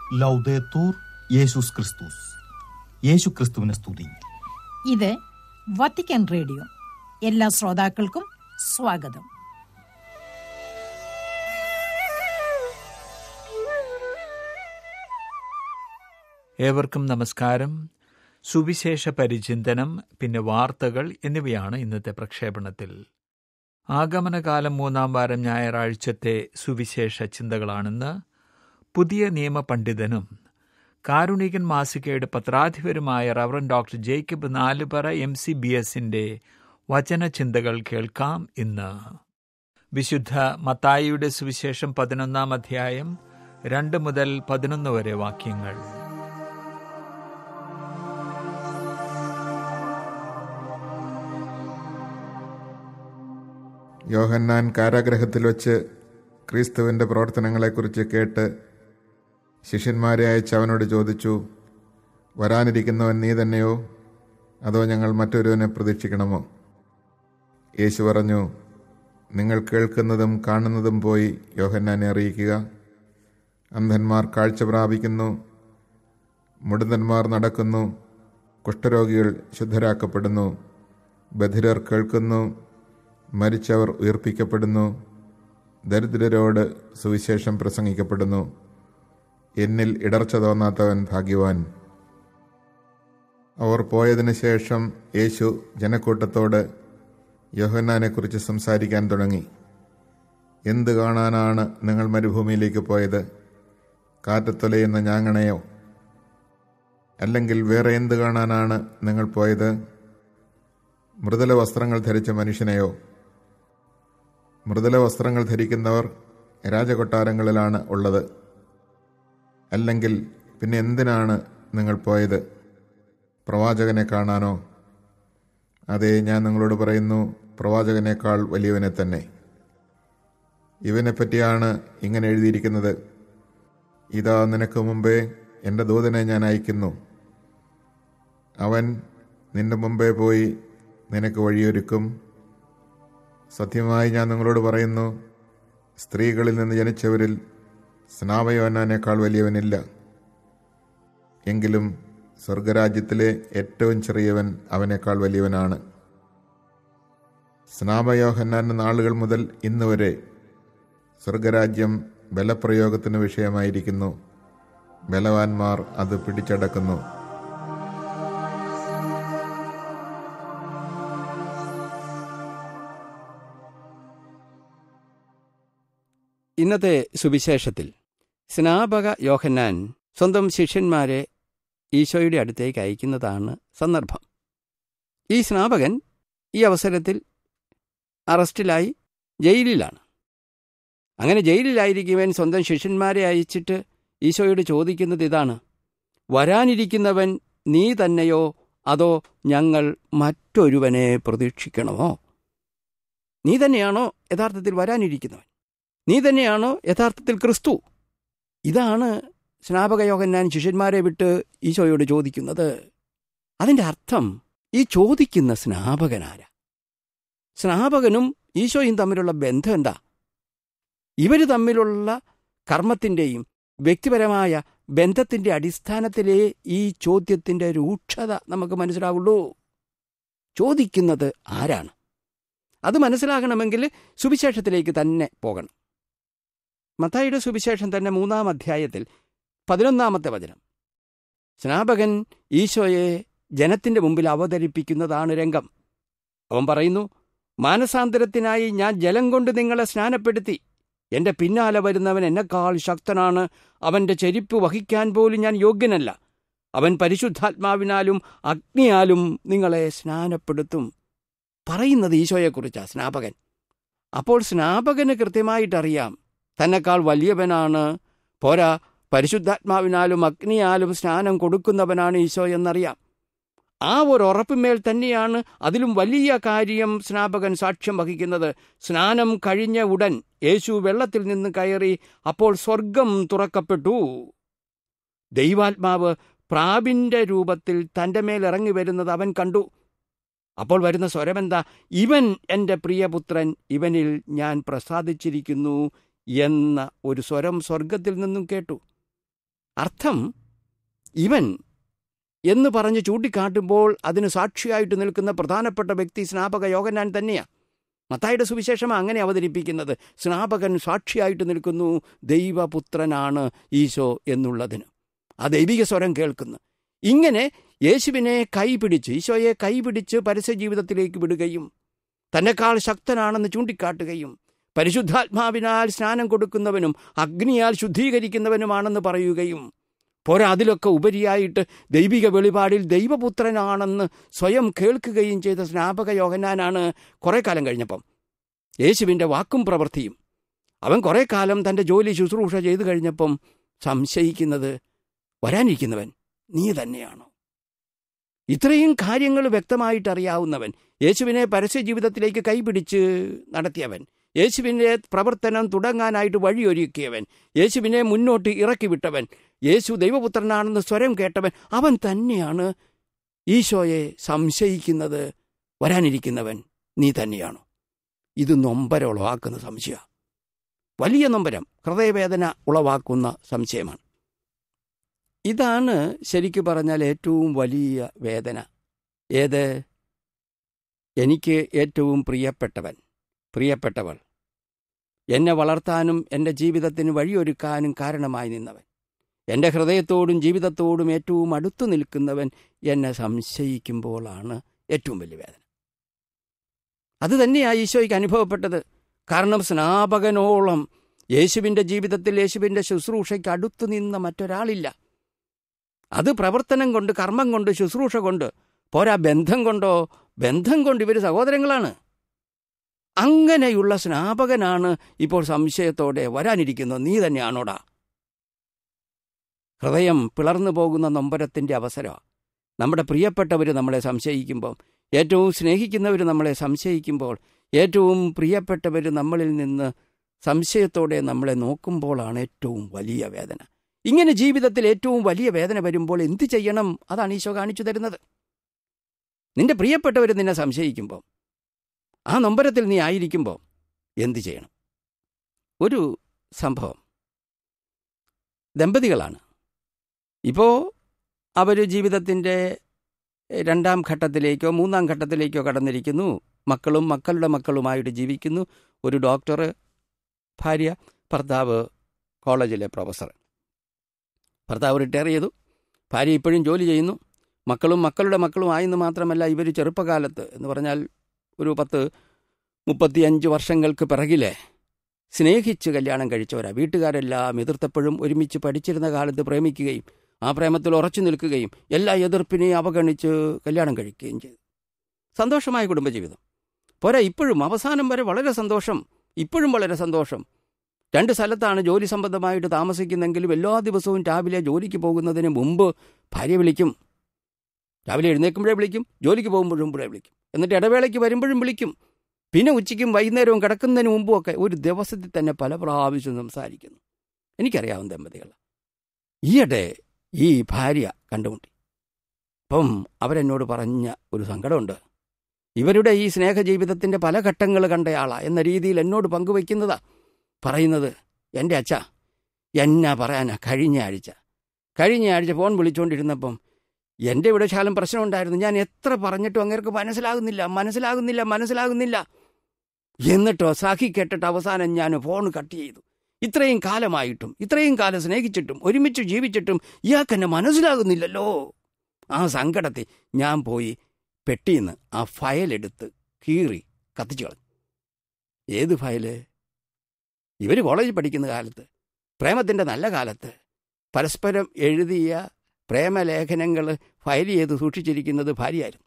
ലൗദേത്തൂർ യേശുസ് ക്രിസ്തുസ്. യേശു ക്രിസ്തുവിനെ സ്തുതി. ഇത് വത്തിക്കാൻ റേഡിയോ. എല്ലാ ശ്രോതാക്കൾക്കും സ്വാഗതം. ഏവർക്കും നമസ്കാരം. സുവിശേഷ പരിചിന്തനം, പിന്നെ വാർത്തകൾ എന്നിവയാണ് ഇന്നത്തെ പ്രക്ഷേപണത്തിൽ. ആഗമനകാലം 3-ാം വാരം ഞായറാഴ്ചത്തെ സുവിശേഷ ചിന്തകളാണെന്ന്. പുതിയ നിയമ പണ്ഡിതനും കാരുണികൻ മാസികയുടെ പത്രാധിപരുമായ റവറൻഡ് ഡോക്ടർ ജേക്കബ് നാലുപറ MCBSന്റെ വചനചിന്തകൾ കേൾക്കാം. ഇന്ന് വിശുദ്ധ മത്തായിയുടെ സുവിശേഷം 11-ാം അധ്യായം 2 മുതൽ 11 വരെ വാക്യങ്ങൾ. യോഹന്നാൻ കാരാഗൃഹത്തിൽ വച്ച് ക്രിസ്തുവിൻ്റെ പ്രവർത്തനങ്ങളെക്കുറിച്ച് കേട്ട് ശിഷ്യന്മാരെ അയച്ച് അവനോട് ചോദിച്ചു, വരാനിരിക്കുന്നവൻ നീ തന്നെയോ, അതോ ഞങ്ങൾ മറ്റൊരുവനെ പ്രതീക്ഷിക്കണമോ? യേശു പറഞ്ഞു, നിങ്ങൾ കേൾക്കുന്നതും കാണുന്നതും പോയി യോഹന്നാനെ അറിയിക്കുക. അന്ധന്മാർ കാഴ്ച പ്രാപിക്കുന്നു, മുടന്തന്മാർ നടക്കുന്നു, കുഷ്ഠരോഗികൾ ശുദ്ധരാക്കപ്പെടുന്നു, ബധിരർ കേൾക്കുന്നു, മരിച്ചവർ ഉയർപ്പിക്കപ്പെടുന്നു, ദരിദ്രരോട് സുവിശേഷം പ്രസംഗിക്കപ്പെടുന്നു. എന്നിൽ ഇടർച്ച തോന്നാത്തവൻ ഭാഗ്യവാൻ. അവർ പോയതിനു ശേഷം യേശു ജനക്കൂട്ടത്തോട് യോഹന്നാനെക്കുറിച്ച് സംസാരിക്കാൻ തുടങ്ങി. എന്ത് കാണാനാണ് നിങ്ങൾ മരുഭൂമിയിലേക്ക് പോയത്? കാറ്റത്തൊലയുന്ന ഞാങ്ങണയോ? അല്ലെങ്കിൽ വേറെ എന്ത് കാണാനാണ് നിങ്ങൾ പോയത്? മൃദുല വസ്ത്രങ്ങൾ ധരിച്ച മനുഷ്യനെയോ? മൃദുല വസ്ത്രങ്ങൾ ധരിക്കുന്നവർ രാജകൊട്ടാരങ്ങളിലാണ് ഉള്ളത്. അല്ലെങ്കിൽ പിന്നെ എന്തിനാണ് നിങ്ങൾ പോയത്? പ്രവാചകനെ കാണാനോ? അതെ, ഞാൻ നിങ്ങളോട് പറയുന്നു, പ്രവാചകനേക്കാൾ വലിയവനെ തന്നെ. ഇവനെപ്പറ്റിയാണ് ഇങ്ങനെ എഴുതിയിരിക്കുന്നത്, ഇതാ നിനക്ക് മുമ്പേ എൻ്റെ ദൂതനെ ഞാൻ അയക്കുന്നു. അവൻ നിന്റെ മുമ്പേ പോയി നിനക്ക് വഴിയൊരുക്കും. സത്യമായി ഞാൻ നിങ്ങളോട് പറയുന്നു, സ്ത്രീകളിൽ നിന്ന് ജനിച്ചവരിൽ സ്നാപയോഹന്നാനേക്കാൾ വലിയവനില്ല. എങ്കിലും സ്വർഗരാജ്യത്തിലെ ഏറ്റവും ചെറിയവൻ അവനേക്കാൾ വലിയവനാണ്. സ്നാപയോഹന്നാന്റെ നാളുകൾ മുതൽ ഇന്ന് വരെ സ്വർഗരാജ്യം ബലപ്രയോഗത്തിന് വിഷയമായിരിക്കുന്നു. ബലവാന്മാർ അത് പിടിച്ചടക്കുന്നു. ഇന്നത്തെ സുവിശേഷത്തിൽ സ്നാപക യോഹന്നാൻ സ്വന്തം ശിഷ്യന്മാരെ ഈശോയുടെ അടുത്തേക്ക് അയക്കുന്നതാണ് സന്ദർഭം. ഈ സ്നാപകൻ ഈ അവസരത്തിൽ അറസ്റ്റിലായി ജയിലിലാണ്. അങ്ങനെ ജയിലിലായിരിക്കുവാൻ സ്വന്തം ശിഷ്യന്മാരെ അയച്ചിട്ട് ഈശോയോട് ചോദിക്കുന്നത് ഇതാണ്: വരാനിരിക്കുന്നവൻ നീ തന്നെയോ, അതോ ഞങ്ങൾ മറ്റൊരുവനെ പ്രതീക്ഷിക്കണമോ? നീ തന്നെയാണോ യഥാർത്ഥത്തിൽ വരാനിരിക്കുന്നവൻ? നീ തന്നെയാണോ യഥാർത്ഥത്തിൽ ക്രിസ്തു? ഇതാണ് സ്നാപക യോഹന്നാൻ ശിഷ്യന്മാരെ വിട്ട് ഈശോയോട് ചോദിക്കുന്നത്. അതിൻ്റെ അർത്ഥം, ഈ ചോദിക്കുന്ന സ്നാപകനാരാ? സ്നാപകനും ഈശോയും തമ്മിലുള്ള ബന്ധം എന്താ? ഇവർ തമ്മിലുള്ള കർമ്മത്തിൻ്റെയും വ്യക്തിപരമായ ബന്ധത്തിൻ്റെ അടിസ്ഥാനത്തിലേ ഈ ചോദ്യത്തിൻ്റെ രൂക്ഷത നമുക്ക് മനസ്സിലാവുള്ളൂ. ചോദിക്കുന്നത് ആരാണ്? അത് മനസ്സിലാകണമെങ്കിൽ സുവിശേഷത്തിലേക്ക് തന്നെ പോകണം. മത്തായിയുടെ സുവിശേഷം തന്നെ 3-ാം അധ്യായത്തിൽ 11-ാമത്തെ വചനം. സ്നാപകൻ ഈശോയെ ജനത്തിൻ്റെ മുമ്പിൽ അവതരിപ്പിക്കുന്നതാണ് രംഗം. അവൻ പറയുന്നു, മാനസാന്തരത്തിനായി ഞാൻ ജലം കൊണ്ട് നിങ്ങളെ സ്നാനപ്പെടുത്തി. എൻ്റെ പിന്നാലെ വരുന്നവൻ എന്നെക്കാൾ ശക്തനാണ്. അവൻ്റെ ചെരിപ്പ് വഹിക്കാൻ പോലും ഞാൻ യോഗ്യനല്ല. അവൻ പരിശുദ്ധാത്മാവിനാലും അഗ്നിയാലും നിങ്ങളെ സ്നാനപ്പെടുത്തും. പറയുന്നത് ഈശോയെക്കുറിച്ചാണ് സ്നാപകൻ. അപ്പോൾ സ്നാപകന് കൃത്യമായിട്ടറിയാം, തന്നെക്കാൾ വലിയവനാണ്, പോരാ പരിശുദ്ധാത്മാവിനാലും അഗ്നിയാലും സ്നാനം കൊടുക്കുന്നവനാണ് ഈശോ എന്നറിയാം. ആ ഒരു ഉറപ്പിന്മേൽ തന്നെയാണ് അതിലും വലിയ കാര്യം സ്നാപകൻ സാക്ഷ്യം വഹിക്കുന്നത്. സ്നാനം കഴിഞ്ഞ ഉടൻ യേശു വെള്ളത്തിൽ നിന്ന് കയറി. അപ്പോൾ സ്വർഗം തുറക്കപ്പെട്ടു. ദൈവാത്മാവ് പ്രാവിൻ്റെ രൂപത്തിൽ തൻ്റെ മേൽ ഇറങ്ങി വരുന്നത് അവൻ കണ്ടു. അപ്പോൾ വരുന്ന സ്വരമെന്താ? ഇവൻ എൻ്റെ പ്രിയപുത്രൻ, ഇവനിൽ ഞാൻ പ്രസാദിച്ചിരിക്കുന്നു എന്ന ഒരു സ്വരം സ്വർഗത്തിൽ നിന്നും കേട്ടു. അർത്ഥം ഇവൻ എന്ന് പറഞ്ഞ് ചൂണ്ടിക്കാട്ടുമ്പോൾ അതിന് സാക്ഷിയായിട്ട് നിൽക്കുന്ന പ്രധാനപ്പെട്ട വ്യക്തി സ്നാപക യോഹന്നാൻ തന്നെയാണ്. മത്തായിയുടെ സുവിശേഷം അങ്ങനെ അവതരിപ്പിക്കുന്നത്. സ്നാപകൻ സാക്ഷിയായിട്ട് നിൽക്കുന്നു, ദൈവപുത്രനാണ് ഈശോ എന്നുള്ളതിന്. ആ ദൈവിക സ്വരം കേൾക്കുന്നു. ഇങ്ങനെ യേശുവിനെ കൈപിടിച്ച്, ഈശോയെ കൈപിടിച്ച് പരസ്യ ജീവിതത്തിലേക്ക് വിടുകയും തന്നെക്കാൾ ശക്തനാണെന്ന് ചൂണ്ടിക്കാട്ടുകയും പരിശുദ്ധാത്മാവിനാൽ സ്നാനം കൊടുക്കുന്നവനും അഗ്നിയാൽ ശുദ്ധീകരിക്കുന്നവനുമാണെന്ന് പറയുകയും പോരാ അതിലൊക്കെ ഉപരിയായിട്ട് ദൈവിക വെളിപാടിൽ ദൈവപുത്രനാണെന്ന് സ്വയം കേൾക്കുകയും ചെയ്ത സ്നാപക യോഹന്നാനാണ് കുറേ കാലം കഴിഞ്ഞപ്പം യേശുവിൻ്റെ വാക്കും പ്രവൃത്തിയും അവൻ കുറേ കാലം തൻ്റെ ജോലി ശുശ്രൂഷ ചെയ്തു കഴിഞ്ഞപ്പം സംശയിക്കുന്നത്, വരാനിരിക്കുന്നവൻ നീ തന്നെയാണോ? ഇത്രയും കാര്യങ്ങൾ വ്യക്തമായിട്ടറിയാവുന്നവൻ, യേശുവിനെ പരസ്യ ജീവിതത്തിലേക്ക് കൈപിടിച്ച് നടത്തിയവൻ, യേശുവിൻ്റെ പ്രവർത്തനം തുടങ്ങാനായിട്ട് വഴിയൊരുക്കിയവൻ, യേശുവിനെ മുന്നോട്ട് ഇറക്കിവിട്ടവൻ, യേശു ദൈവപുത്രനാണെന്ന് സ്വരം കേട്ടവൻ, അവൻ തന്നെയാണ് ഈശോയെ സംശയിക്കുന്നത്, വരാനിരിക്കുന്നവൻ നീ തന്നെയാണോ? ഇത് നൊമ്പരം ഉളവാക്കുന്ന സംശയമാണ്. വലിയ നൊമ്പരം, ഹൃദയവേദന ഉളവാക്കുന്ന സംശയമാണ്. ഇതാണ് ശരിക്കു പറഞ്ഞാൽ ഏറ്റവും വലിയ വേദന. ഏത്? എനിക്ക് ഏറ്റവും പ്രിയപ്പെട്ടവൾ, എന്നെ വളർത്താനും എൻ്റെ ജീവിതത്തിന് വഴിയൊരുക്കാനും കാരണമായി നിന്നവൻ, എൻ്റെ ഹൃദയത്തോടും ജീവിതത്തോടും ഏറ്റവും അടുത്തു നിൽക്കുന്നവൻ എന്നെ സംശയിക്കുമ്പോഴാണ് ഏറ്റവും വലിയ വേദന. അത് തന്നെയാണ് ഈശോയ്ക്ക് അനുഭവപ്പെട്ടത്. കാരണം സ്നാപകനോളം യേശുവിൻ്റെ ജീവിതത്തിൽ, യേശുവിൻ്റെ ശുശ്രൂഷയ്ക്ക് അടുത്തു നിന്ന മറ്റൊരാളില്ല. അത് പ്രവർത്തനം കൊണ്ട്, കർമ്മം കൊണ്ട്, ശുശ്രൂഷ കൊണ്ട് പോരാ, ബന്ധം കൊണ്ട് ഇവർ സഹോദരങ്ങളാണ്. അങ്ങനെയുള്ള സ്നാപകനാണ് ഇപ്പോൾ സംശയത്തോടെ വരാനിരിക്കുന്നു, നീ തന്നെയാണോടാ? ഹൃദയം പിളർന്നു പോകുന്ന നൊമ്പരത്തിൻ്റെ അവസരമാണ്. നമ്മുടെ പ്രിയപ്പെട്ടവർ നമ്മളെ സംശയിക്കുമ്പോൾ, ഏറ്റവും സ്നേഹിക്കുന്നവർ നമ്മളെ സംശയിക്കുമ്പോൾ, ഏറ്റവും പ്രിയപ്പെട്ടവർ നമ്മളിൽ നിന്ന് സംശയത്തോടെ നമ്മളെ നോക്കുമ്പോഴാണ് ഏറ്റവും വലിയ വേദന. ഇങ്ങനെ ജീവിതത്തിൽ ഏറ്റവും വലിയ വേദന വരുമ്പോൾ എന്തു ചെയ്യണം? അതാണ് ഈശോ കാണിച്ചു തരുന്നത്. നിന്റെ പ്രിയപ്പെട്ടവർ നിന്നെ സംശയിക്കുമ്പോൾ, ആ നൊമ്പരത്തിൽ നീ ആയിരിക്കുമ്പോൾ എന്തു ചെയ്യണം? ഒരു സംഭവം, ദമ്പതികളാണ്. ഇപ്പോൾ അവർ ജീവിതത്തിൻ്റെ 2ാം ഘട്ടത്തിലേക്കോ 3ാം ഘട്ടത്തിലേക്കോ കടന്നിരിക്കുന്നു. മക്കളും മക്കളുടെ മക്കളുമായിട്ട് ജീവിക്കുന്നു. ഒരു ഡോക്ടർ, ഭാര്യ, ഭർത്താവ് കോളേജിലെ പ്രൊഫസർ. ഭർത്താവ് റിട്ടയർ ചെയ്തു, ഭാര്യ ഇപ്പോഴും ജോലി ചെയ്യുന്നു. മക്കളും മക്കളുടെ മക്കളുമായെന്ന് മാത്രമല്ല, ഇവർ ചെറുപ്പകാലത്ത് എന്ന് പറഞ്ഞാൽ ഒരു 35 വർഷങ്ങൾക്ക് പിറകിലെ സ്നേഹിച്ച് കല്യാണം കഴിച്ചവരാ. വീട്ടുകാരെല്ലാം എതിർത്തപ്പോഴും ഒരുമിച്ച് പഠിച്ചിരുന്ന കാലത്ത് പ്രേമിക്കുകയും ആ പ്രേമത്തിൽ ഉറച്ചു നിൽക്കുകയും എല്ലാ എതിർപ്പിനെയും അവഗണിച്ച് കല്യാണം കഴിക്കുകയും ചെയ്തു. സന്തോഷമായ കുടുംബജീവിതം. പോരാ, ഇപ്പോഴും അവസാനം വരെ വളരെ സന്തോഷം. ഇപ്പോഴും വളരെ സന്തോഷം. 2 സ്ഥലത്താണ് ജോലി സംബന്ധമായിട്ട് താമസിക്കുന്നെങ്കിലും എല്ലാ ദിവസവും രാവിലെ ജോലിക്ക് പോകുന്നതിന് മുമ്പ് ഭാര്യ വിളിക്കും. രാവിലെ എഴുന്നേൽക്കുമ്പോഴേ വിളിക്കും, ജോലിക്ക് പോകുമ്പോഴുമ്പോഴേ വിളിക്കും, എന്നിട്ട് ഇടവേളയ്ക്ക് വരുമ്പോഴും വിളിക്കും. പിന്നെ ഉച്ചയ്ക്കും വൈകുന്നേരവും കിടക്കുന്നതിന് മുമ്പുമൊക്കെ ഒരു ദിവസത്തിൽ തന്നെ പല പ്രാവശ്യം സംസാരിക്കുന്നു. എനിക്കറിയാവുന്ന ദമ്പതികൾ. ഈയിടെ ഈ ഭാര്യ കണ്ടുമുട്ടി. അപ്പം അവരെന്നോട് പറഞ്ഞ ഒരു സങ്കടമുണ്ട്. ഇവരുടെ ഈ സ്നേഹജീവിതത്തിൻ്റെ പല ഘട്ടങ്ങൾ കണ്ടയാളാ എന്ന രീതിയിൽ എന്നോട് പങ്കുവയ്ക്കുന്നതാ. പറയുന്നത്, എൻ്റെ അച്ഛ എന്നാ പറയാനാ, കഴിഞ്ഞ ആഴ്ച ഫോൺ വിളിച്ചുകൊണ്ടിരുന്നപ്പം എൻ്റെ ഇവിടെ ശാലം പ്രശ്നമുണ്ടായിരുന്നു. ഞാൻ എത്ര പറഞ്ഞിട്ടും അങ്ങേർക്ക് മനസ്സിലാകുന്നില്ല. എന്നിട്ടോ സഖി കേട്ടിട്ട് അവസാനം ഞാൻ ഫോൺ കട്ട് ചെയ്തു. ഇത്രയും കാലമായിട്ടും, ഇത്രയും കാലം സ്നേഹിച്ചിട്ടും ഒരുമിച്ച് ജീവിച്ചിട്ടും ഇയാൾക്കെന്നെ മനസ്സിലാകുന്നില്ലല്ലോ. ആ സങ്കടത്തിൽ ഞാൻ പോയി പെട്ടിന്ന് ആ ഫയലെടുത്ത് കീറി കത്തിച്ചു കളഞ്ഞു. ഏത് ഫയല്? ഇവർ കോളേജിൽ പഠിക്കുന്ന കാലത്ത്, പ്രേമത്തിൻ്റെ നല്ല കാലത്ത് പരസ്പരം എഴുതിയ പ്രേമലേഖനങ്ങൾ ഫയൽ ചെയ്ത് സൂക്ഷിച്ചിരിക്കുന്നത് ഭാര്യയായിരുന്നു.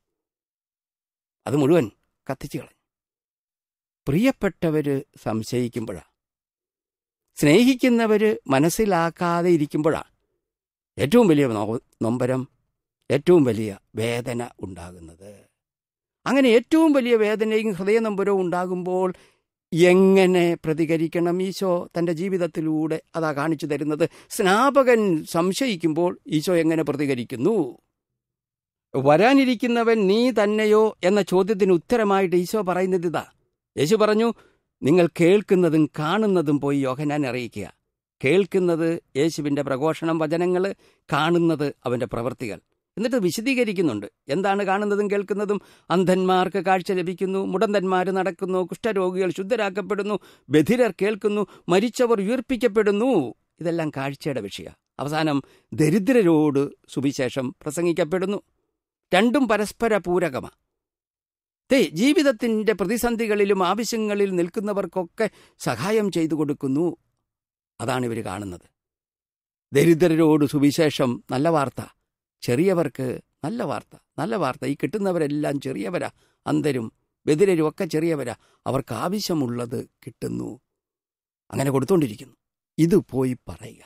അത് മുഴുവൻ കത്തിച്ചു കളഞ്ഞു. പ്രിയപ്പെട്ടവർ സംശയിക്കുമ്പോഴാണ്, സ്നേഹിക്കുന്നവർ മനസ്സിലാക്കാതെ ഇരിക്കുമ്പോഴാണ് ഏറ്റവും വലിയ നൊമ്പരം, ഏറ്റവും വലിയ വേദന ഉണ്ടാകുന്നത്. അങ്ങനെ ഏറ്റവും വലിയ വേദനയും ഹൃദയനൊമ്പരവും ഉണ്ടാകുമ്പോൾ എങ്ങനെ പ്രതികരിക്കണം? ഈശോ തൻ്റെ ജീവിതത്തിലൂടെ അതാ കാണിച്ചു തരുന്നത്. സ്നാപകൻ സംശയിക്കുമ്പോൾ ഈശോ എങ്ങനെ പ്രതികരിക്കുന്നു? വരാനിരിക്കുന്നവൻ നീ തന്നെയോ എന്ന ചോദ്യത്തിന് ഉത്തരമായിട്ട് ഈശോ പറയുന്നത് ഇതാ. യേശു പറഞ്ഞു, നിങ്ങൾ കേൾക്കുന്നതും കാണുന്നതും പോയി യോഹന്നാനെ അറിയിക്കുക. കേൾക്കുന്നത് യേശുവിൻ്റെ പ്രഘോഷണം, വചനങ്ങൾ, കാണുന്നത് അവൻ്റെ പ്രവൃത്തികൾ. എന്നിട്ട് വിശദീകരിക്കുന്നുണ്ട് എന്താണ് കാണുന്നതും കേൾക്കുന്നതും. അന്ധന്മാർക്ക് കാഴ്ച ലഭിക്കുന്നു, മുടന്തന്മാർ നടക്കുന്നു, കുഷ്ഠരോഗികൾ ശുദ്ധരാക്കപ്പെടുന്നു, ബധിരർ കേൾക്കുന്നു, മരിച്ചവർ ഉയർപ്പിക്കപ്പെടുന്നു. ഇതെല്ലാം കാഴ്ചയുടെ വിഷയം. അവസാനം ദരിദ്രരോട് സുവിശേഷം പ്രസംഗിക്കപ്പെടുന്നു. രണ്ടും പരസ്പര പൂരകമാണ്. ജീവിതത്തിൻ്റെ പ്രതിസന്ധികളിലും ആവശ്യങ്ങളിൽ നിൽക്കുന്നവർക്കൊക്കെ സഹായം ചെയ്തു കൊടുക്കുന്നു. അതാണ് ഇവർ കാണുന്നത്. ദരിദ്രരോട് സുവിശേഷം, നല്ല വാർത്ത. ചെറിയവർക്ക് നല്ല വാർത്ത, നല്ല വാർത്ത. ഈ കിട്ടുന്നവരെല്ലാം ചെറിയവരാ, അന്ധരും ബധിരരും ഒക്കെ ചെറിയവരാ. അവർക്ക് ആവശ്യമുള്ളത് കിട്ടുന്നു. അങ്ങനെ കൊടുത്തുകൊണ്ടിരിക്കുന്നു. ഇത് പോയി പറയുക.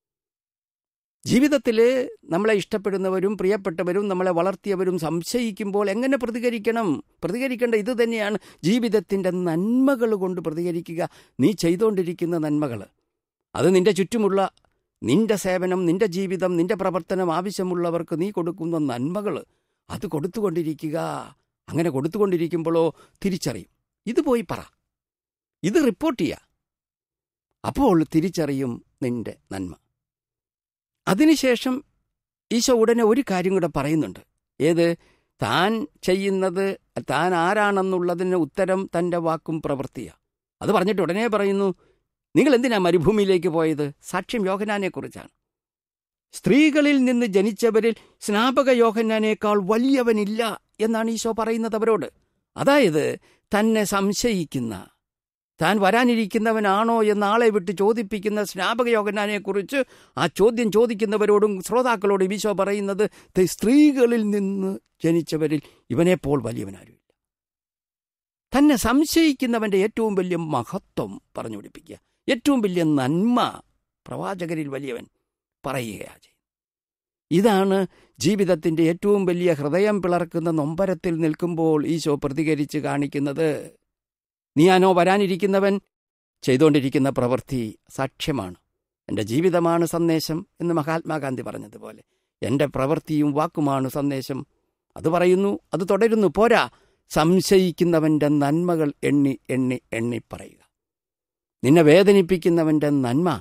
ജീവിതത്തിൽ നമ്മളെ ഇഷ്ടപ്പെടുന്നവരും പ്രിയപ്പെട്ടവരും നമ്മളെ വളർത്തിയവരും സംശയിക്കുമ്പോൾ എങ്ങനെ പ്രതികരിക്കണം? പ്രതികരിക്കേണ്ട ഇത് തന്നെയാണ്. ജീവിതത്തിൻ്റെ നന്മകൾ കൊണ്ട് പ്രതികരിക്കുക. നീ ചെയ്തുകൊണ്ടിരിക്കുന്ന നന്മകൾ, അത് നിൻ്റെ ചുറ്റുമുള്ള നിൻ്റെ സേവനം, നിൻ്റെ ജീവിതം, നിൻ്റെ പ്രവർത്തനം, ആവശ്യമുള്ളവർക്ക് നീ കൊടുക്കുന്ന നന്മകൾ, അത് കൊടുത്തുകൊണ്ടിരിക്കുക. അങ്ങനെ കൊടുത്തുകൊണ്ടിരിക്കുമ്പോഴോ തിരിച്ചറിയും. ഇത് പോയി പറ, ഇത് റിപ്പോർട്ട് ചെയ്യുക. അപ്പോൾ തിരിച്ചറിയും നിൻ്റെ നന്മ. അതിനുശേഷം ഈശോ ഉടനെ ഒരു കാര്യം കൂടെ പറയുന്നുണ്ട്. ഏത്? താൻ ചെയ്യുന്നത്, താൻ ആരാണെന്നുള്ളതിന് ഉത്തരം തൻ്റെ വാക്കും പ്രവൃത്തിയാണ്. അത് പറഞ്ഞിട്ട് ഉടനെ പറയുന്നു, നിങ്ങൾ എന്തിനാ മരുഭൂമിയിലേക്ക് പോയത്? സാക്ഷ്യം യോഹന്നാനെക്കുറിച്ചാണ്. സ്ത്രീകളിൽ നിന്ന് ജനിച്ചവരിൽ സ്നാപക യോഹന്നാനേക്കാൾ വലിയവനില്ല എന്നാണ് ഈശോ പറയുന്നത് അവരോട്. അതായത് തന്നെ സംശയിക്കുന്ന, താൻ വരാനിരിക്കുന്നവനാണോ എന്ന ആളെ വിട്ട് ചോദിപ്പിക്കുന്ന സ്നാപക യോഹന്നാനെക്കുറിച്ച് ആ ചോദ്യം ചോദിക്കുന്നവരോടും ശ്രോതാക്കളോടും ഈശോ പറയുന്നത്, സ്ത്രീകളിൽ നിന്ന് ജനിച്ചവരിൽ ഇവനെപ്പോൾ വലിയവനാരുമില്ല. തന്നെ സംശയിക്കുന്നവൻ്റെ ഏറ്റവും വലിയ മഹത്വം പറഞ്ഞു പിടിപ്പിക്കുക, ഏറ്റവും വലിയ നന്മ പ്രവാചകരിൽ വലിയവൻ പറയുകയാണ് ചെയ്യുന്നത്. ഇതാണ് ജീവിതത്തിൻ്റെ ഏറ്റവും വലിയ ഹൃദയം പിളർക്കുന്ന നൊമ്പരത്തിൽ നിൽക്കുമ്പോൾ ഈശോ പ്രതികരിച്ച് കാണിക്കുന്നത്. നീയാണോ വരാനിരിക്കുന്നവൻ? ചെയ്തുകൊണ്ടിരിക്കുന്ന പ്രവൃത്തി സാക്ഷ്യമാണ്. എൻ്റെ ജീവിതമാണ് സന്ദേശം എന്ന് മഹാത്മാഗാന്ധി പറഞ്ഞതുപോലെ എൻ്റെ പ്രവൃത്തിയും വാക്കുമാണ് സന്ദേശം. അത് പറയുന്നു, അത് തുടരുന്നു. പോരാ, സംശയിക്കുന്നവൻ്റെ നന്മകൾ എണ്ണി എണ്ണി എണ്ണി പറയുക. നിന്നെ വേദനിപ്പിക്കുന്നവൻ്റെ നന്മ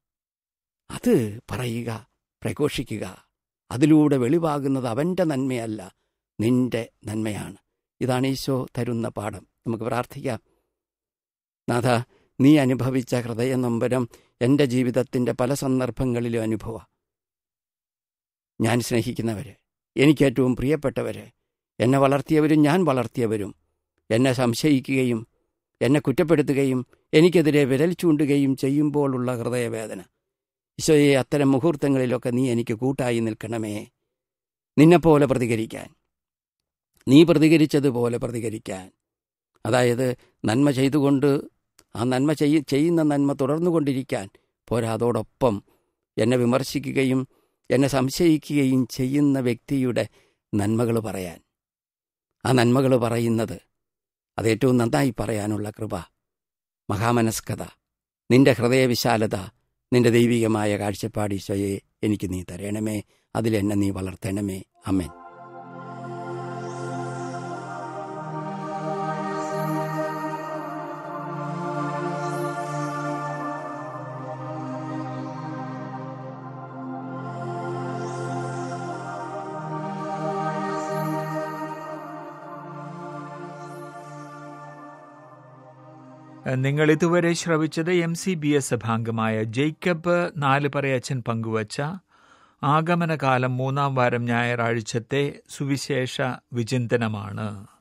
അത് പറയുക, പ്രഘോഷിക്കുക. അതിലൂടെ വെളിവാകുന്നത് അവൻ്റെ നന്മയല്ല, നിന്റെ നന്മയാണ്. ഇതാണ് ഈശോ തരുന്ന പാഠം. നമുക്ക് പ്രാർത്ഥിക്കാം. നാഥ, നീ അനുഭവിച്ച ഹൃദയനൊമ്പരം എൻ്റെ ജീവിതത്തിൻ്റെ പല സന്ദർഭങ്ങളിലും അനുഭവം. ഞാൻ സ്നേഹിക്കുന്നവരെ, എനിക്കേറ്റവും പ്രിയപ്പെട്ടവരെ, എന്നെ വളർത്തിയവരും ഞാൻ വളർത്തിയവരും എന്നെ സംശയിക്കുകയും എന്നെ കുറ്റപ്പെടുത്തുകയും എനിക്കെതിരെ വിരൽ ചൂണ്ടുകയും ചെയ്യുമ്പോഴുള്ള ഹൃദയവേദന. ഈശോയെ, അത്തരം മുഹൂർത്തങ്ങളിലൊക്കെ നീ എനിക്ക് കൂട്ടായി നിൽക്കണമേ. നിന്നെപ്പോലെ പ്രതികരിക്കാൻ, നീ പ്രതികരിച്ചതുപോലെ പ്രതികരിക്കാൻ. അതായത് നന്മ ചെയ്തുകൊണ്ട് ആ നന്മ ചെയ്യുന്ന നന്മ തുടർന്നുകൊണ്ടിരിക്കാൻ. പോരാ, അതോടൊപ്പം എന്നെ വിമർശിക്കുകയും എന്നെ സംശയിക്കുകയും ചെയ്യുന്ന വ്യക്തിയുടെ നന്മകൾ പറയാൻ. ആ നന്മകൾ പറയുന്നത് അതേറ്റവും നന്നായി പറയാനുള്ള കൃപ, മഹാമനസ്കത, നിന്റെ ഹൃദയവിശാലത, നിന്റെ ദൈവികമായ കാഴ്ചപ്പാട് ഈശോയെ എനിക്ക് നീ തരണമേ. അതിലെന്നെ നീ വളർത്തണമേ. ആമേൻ. നിങ്ങൾ ഇതുവരെ ശ്രവിച്ചത് MCBS സഭാംഗമായ ജേക്കബ് നാലുപറയച്ചൻ പങ്കുവച്ച ആഗമനകാലം 3-ാം വാരം ഞായറാഴ്ചത്തെ സുവിശേഷ വിചിന്തനമാണ്.